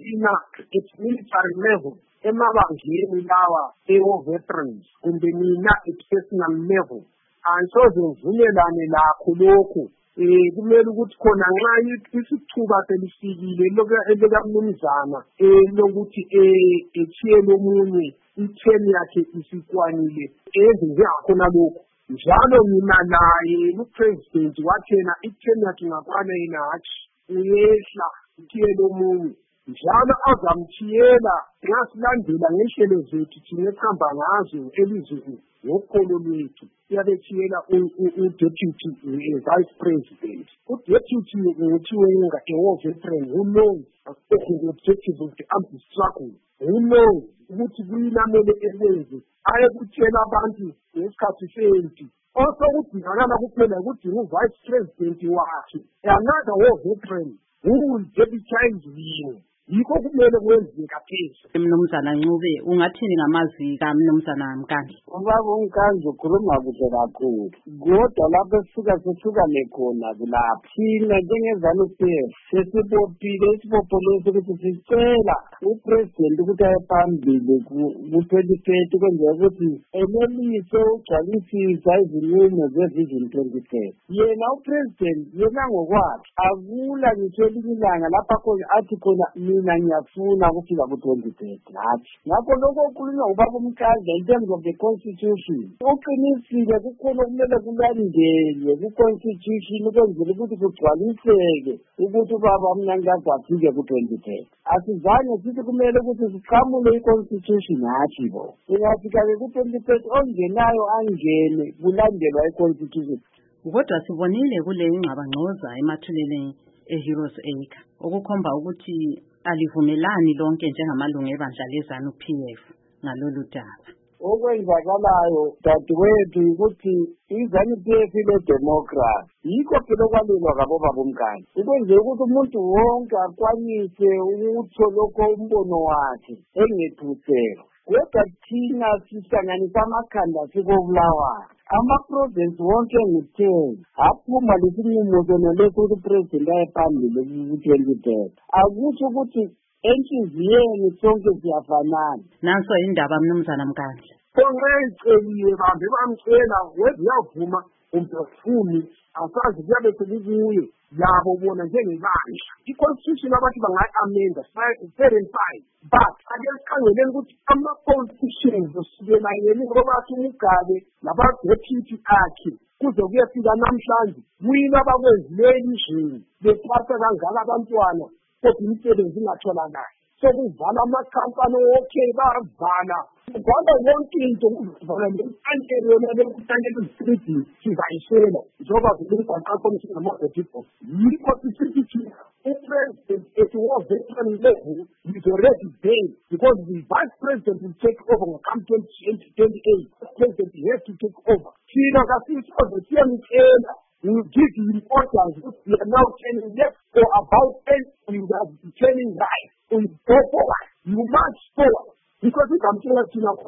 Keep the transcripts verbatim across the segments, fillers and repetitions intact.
thina at military level emabangeni lawa e-war veterans kumbe mina at personal level angisoze ngivumelane lakho lokhu. Eh kumele ukuthi khona nxa isithuba selifikile lokukamnumzana eh lokuthi eh echiyele omunye i-term yakhe isikwanile enze njengakhona lokho. Njalo mina naye upresident wathena i-term yakhe ngakwana yena hathi uyehla echiyele omunye. Njalo azamthiyela ngasilandela ngehlelo zethu thina esihamba ngazo elizweni ngokholo lwethu. Yabethiyela u-deputy vice president. U-deputy nguthiwe nga-war veteran who knows the objectives of the armed struggle. Who knows ukuthi kuyinamele ekwenze aye kutshela abantu ngesikhathi sempi. Also kudingakala kuphela ukuthi u-vice president wakhe another war veteran who will deputize him. Yikho kumele kwenzeka phezulu. Mnumzana Ncube ungathini ngamazwi kaMnumzana Mkandla? Ubaba uMkandla ukhuluma kuhle kakhulu. Kodwa lapho sifika sithukane khona kulapha. Thina njengezalo sef sesibophile isibopholesi ukuthi sicela upresident ukuthi aye phambili ku-twenty thirty kwenzeka ukuthi enelise ugcwalisisa izinqumo ze-vision twenty thirty. Yena upresident yena ngokwakhe akula ngitho elinye ilanga lapha khona athi khona mina ngiyafuna ukufika ku-twenty thirty nathi. Ngakho lokho okukhulunywa ubaba uMkandla in terms of the constitution uqinisile kukhona okumele kulandelwe ku-constitution ukwenzela ukuthi kugcwaliseke ukuthi ubaba uMnangagwa afike ku-twenty thirty. Asizange sithi kumele ukuthi siqhamule i-constitution nathi bo. Ingafika-ke ku-twenty thirty ongenayo angene kulandelwa i-constitution. Kodwa sibonile kule ingxabangxoza emathuleleni eHeroes Acre okukhomba ukuthi alivumelani lonke njengamalungu ebandla lezanu P F ngalolu daba. Okwenzakalayo dadewethu ukuthi izanu P F ile democracy yikho phela okwalelwa ngabo baba uMkandla ukwenzela ukuthi umuntu wonke akwanise ukutho lokho umbono wakhe engephusela. Kodwa thina sihlanganisa amakhanda sikobulawayo ama-province wonke ngu-ten aphuma lesinqumo sona leso ukuthi upresident aye phambili ku-twenty thirty. Akusho ukuthi enhliziyeni sonke siyafanana. Nanso indaba Mnumzana Mkandla. Konqeceliwe bambe bamcela weziyavuma umphefumi asazi kuyabe sekubuye yabo bona njengebandla. I-constitution abathi bangayi-amenda fair and fine but ake sikhangeleni ukuthi ama-constitutions osukela yena ngoba umugabe nabadeputy akhe kuze kuyefika namhlanje kuyini abakwenzile elizweni bephatha kangaka abantwana kodwa imisebenzi ingatholakali. Sokuvala amakhampani wonke bavala ngoba yonke into kuvala le-anterior le-kutanela izitriti sizayishela njengoba zilimgwaqo komshini ngama-people. Yikho sisithi upresident at war veteran level is already there because the vice president will take over ngakam twenty twenty-eight. President has to take over. Thina kasisoze siyamtshela we will give you orders we are now turning left for about ten we are turning right. We go forward. You must forward. Because we can tell us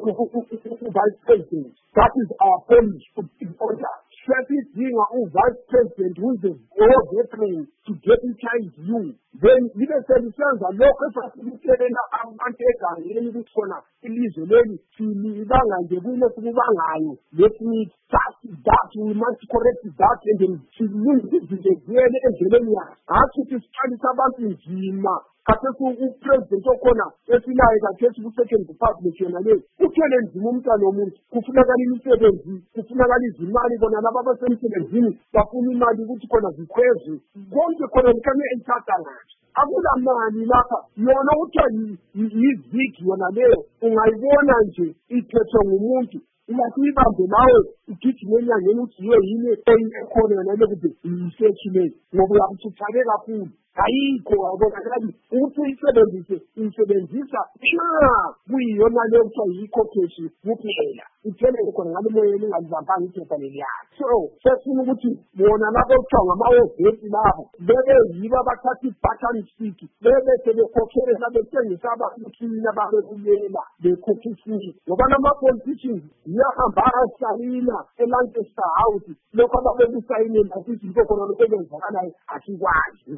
vice president. That is our policy to be order. Service being our vice president who is a war veteran to deputize you. Then even citizens are local facilitated and take a little corner. Ilizwe leli silibanga nje kuno kubangayo. Let me start that we must correct that and then silungise izindlela endleleni yakhe. Athi siqalisa abantu injima. Kathesu upresident okhona esilayo kathesu ku-second department yona le uthele nzima umntwana womuntu kufunakala imisebenzi kufunakala izimali bona laba abasemsebenzini bafuna imali ukuthi khona zikhwezwe konke khona likame elithatha ngathi akula mali lapha yona kuthiwa yizigi yona leyo ungayibona nje iphethwe ngumuntu uyasibambe nawe ugijime enyangeni ukuthi yiyo yini ekhona yona le kude yisechileyo ngoba uyakuthuthabe kakhulu. Ayikho abonakali ukuthi uyisebenzise uyisebenzisa nxa kuyiyona leyo kuthiwa yikho keshi kuphela iphelele khona ngalo moyeni ungalizambanga iphepha leliyakhe. So sesifuna ukuthi bona labo kuthiwa ngama-oveti labo bebe yibo abathatha i-button stick bebe sebekhokhela bethengisa abakuthina babekumela bekhokha isini ngoba nama-politicians iyahamba asayina e-Lancaster House lokho ababekusayinela ukuthi yikho khona lokho okwenzakalayo asikwazi ngathi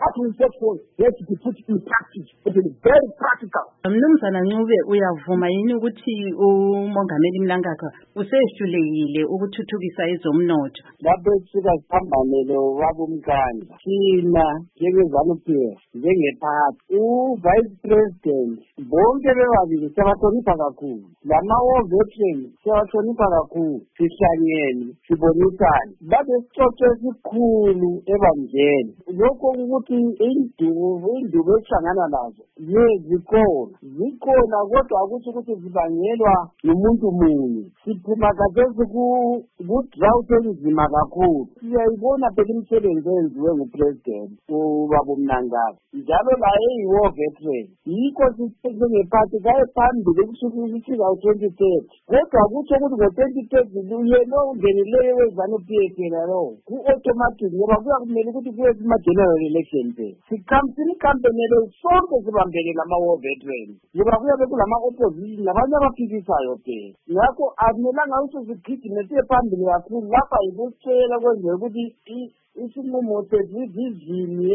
fought for has to be put in practice. It is very practical. Mnumzana Ncube uyavuma yini ukuthi umongameli Mlangagwa usehlulekile ukuthuthukisa ezomnotho? Lapho sika sihambane wabumkhandla thina njengezanu-P F njengephathi u-vice president bonke bebabili siyabahlonipha kakhulu. Lama-war veterans siyabahlonipha kakhulu. Sihlangene sibonisane babe sixoxe esikhulu ebandleni. Lokho ukuthi indubo indubo esihlangana nazo yezikhona zikhona kodwa ukuthi ukuthi zibangelwa umuntu munye. Siphuma kathesi ku-drought elizima kakhulu. Siyayibona phela imisebenzi eyenziwe ngupresident ubaba uMnangagwa njalo laye yi-war veteran. Yikho sisengephathi kaye phambili kusukela isika u-twenty thirty kodwa kutsho ukuthi ngo-twenty thirty yena ongenileyo wezanu-P F yena lo ku-automatic ngoba kuya kumele ukuthi kuye kuma-general election phela. Sinikhampenele sonke sibambele lama-war veterans ngoba kuyabe kulama-opposition nabanye abaphikisayo phela. Ngakho akumelanga ukuthi sigijime siye phambili kakhulu lapha yikusitshela kwenzela ukuthi isinqumo sezivizini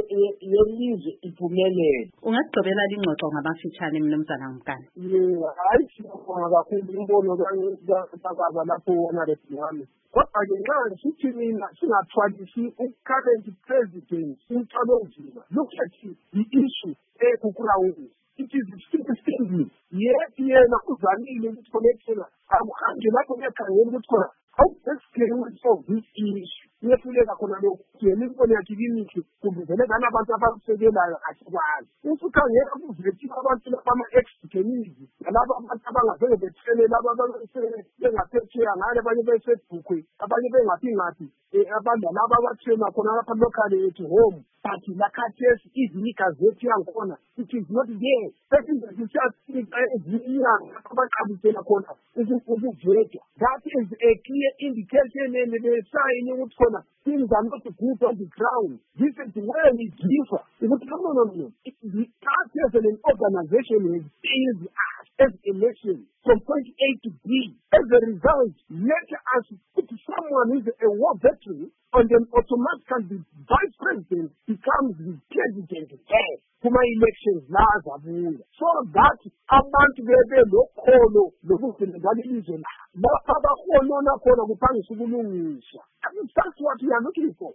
yelizwe iphumelele. Ungagqibela lingxoxo ngamafitshane Mnumzana Mkani? Hayi siyabonga kakhulu imbono kaNkosazana lapho wona lesinami. Kodwa ke nxa sithi mina singathwalisi u-current president umthwalo onzima. Look at the issue ekukurawuni. It is still yet yena uzanile ukuthi khona akuhambe lapho ngekhangela ukuthi khona how best can we solve this issue? Uyehluleka khona lokhu yena inkolo yakhe imithi kumbe vele ngani abantu abasekelayo asikwazi. Usukhangela kuvethi abantu bama-ex-detainees nalabo abantu abangazange bethele labo bengaphetsheya ngale abanye besebhukwe abanye bengaphi ngaphi abantu labo abathena khona lapha locally at home. But lakhathesi even igazethi yankhona it is not there. Sesinze sisiyasika ezinyanga abaqabisela khona ukuvetwa. That is a clear indication and the sign ukuthi khona things are not good on the ground. This is where we differ. No, no, no, no. The party as an organization has failed us as a nation from point A to B. As a result, let us put someone who is a war veteran and then automatically the vice president becomes the president there. Kuma elections lazabuya so that abantu bebe lokholo lokuthi ngalilizwe lapha abakhona khona kuphangisa ukulungiswa. That's what we are looking for.